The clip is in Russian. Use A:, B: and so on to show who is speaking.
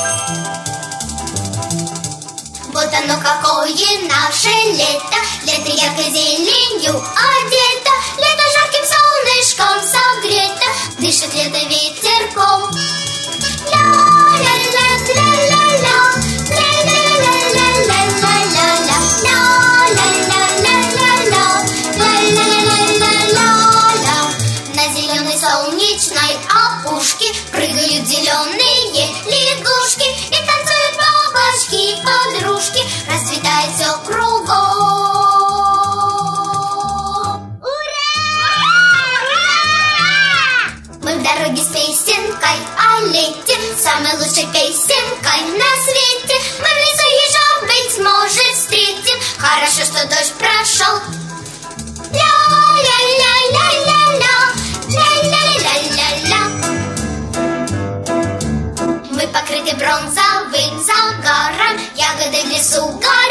A: Вот оно какое наше лето, лето яркой зеленью одето, лето жарким солнышком согрето, дышит лето ветерком. Ля-ля-ля-ля-ля-ля, ля-ля-ля-ля-ля-ля-ля, ля-ля-ля-ля-ля-ля-ля-ля-ля. На зеленой солнечной опушке прыгают зеленые лягушки и танцуют бабочки, подружки, расцветает все кругом. Ура! Мы в дороге с песенкой о лете, самой лучшей песенкой на свете. Мы в лесу ежа, быть может, встретим. Хорошо, что дождь прошел. Ля-ля-ля-ля-ля-ля, ля-ля-ля-ля-ля. Мы покрыты бронзовым загаром, ягоды в лесу горят.